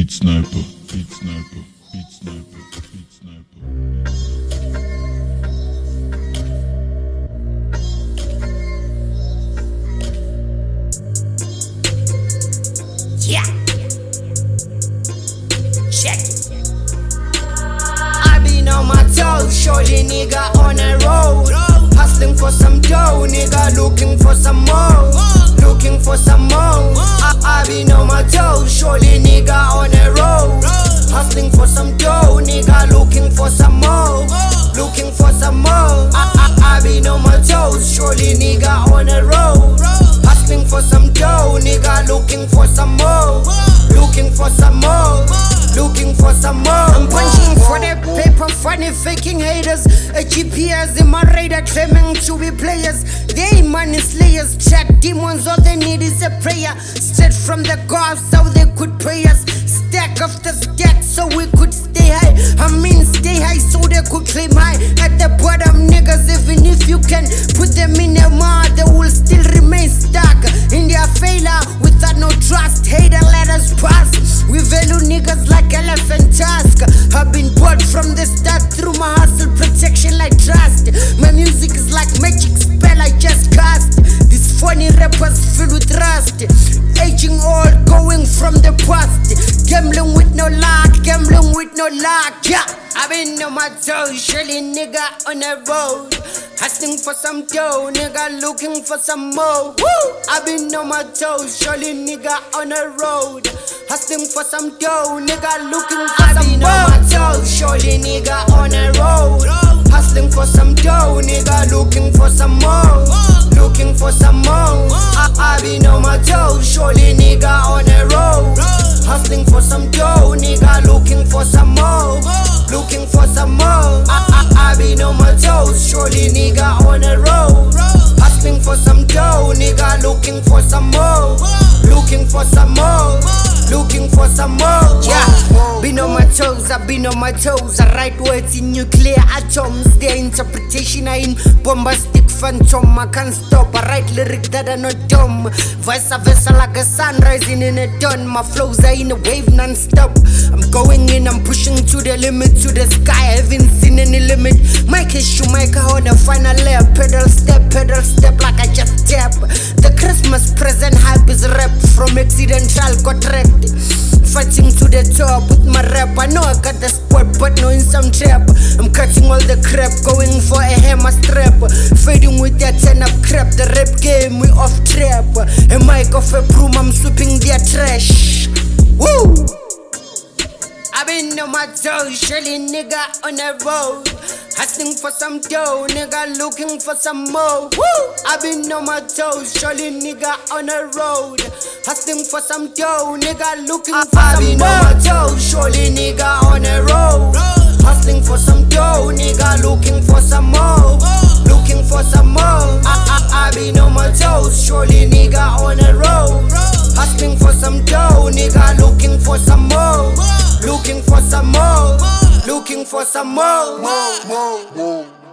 Beat Sniper, Beat Sniper, Beat Sniper, Beat Sniper. Yeah. Check it. I been on my toes, shorty nigga on the road. Hustling for some dough, nigga, looking for some more. Looking for some more. I been on my toes, shorty nigga on the road. Hustling for some dough, nigga, looking for some more. Looking for some more. I been on my toes, shorty nigga on the road. Hustling for some dough, nigga, looking for some more. Looking for some more. Looking for some more. I'm punching for the paper, funny faking haters. A GPS in my radar, claiming to be players. They money slayers, chat demons, all they need is a prayer. Straight from the gods, so they could pray us. Stack after stack, so we could stay high. I mean, stay high, so they could claim high. At the bottom, niggas, even if you can put them in a mud, they will still remain stuck in their failure without no trust. Hater, let us pass. We value niggas like elephant tusk. I've been bought from the start through my hustle, protection like trust. My music is like magic spell I just cast. These funny rappers filled with rust. Aging old, going from the past. Gambling with no luck, gambling with no luck. Yeah, I've been on my toes, surely nigga on the road. Hustling for some dough, nigga, looking for some more. Woo! I've been on my toes, surely nigga on the road. Hustling for some dough, nigga, looking for some more. I've been on my toes, surely nigga on the road. Hustling for some dough, nigga, looking for some more. Looking for some more. I've been on my toes, surely nigga on the road. Hustling for some dough, nigga, looking for some more. Looking for some more. I've been on my toes, surely nigga on the road. Hustling for some dough, nigga, looking for some more. Looking for some more. Looking for some more. Yeah, been on my toes, I've been on my toes. I write words in nuclear atoms. Their interpretation are in bombastic phantom. I can't stop, I write lyrics that are not dumb. Vice versa like a sun rising in a dawn. My flows are in a wave non-stop. I'm going in, I'm pushing to the limit, to the sky. I haven't seen any limit. Mike is Schumacher on the final lap. Pedal step like I just tap. The Christmas present hype is rap from accidental got wrecked. Fighting to the top with my rap. I know I got the spot, but no in some trap. I'm cutting all the crap, going for a hammer strap. Fading with that 10-up crap. The rap game, we off trap. A mic off a broom, I'm sweeping their trash. Woo! I've been on my toes, surely nigga on the road. Hustling for some dough, nigga, looking for some more. Woo! I've been on my toes, surely nigga on the road. Hustling for some dough, nigga, looking for some more. I've been on my toes, surely nigga on the road. Hustling for some dough, nigga, looking for some more. Looking for some more. I've been on my toes, surely nigga on the road. Hustling for some dough, nigga, looking for some more. Looking for some more. Looking for some more.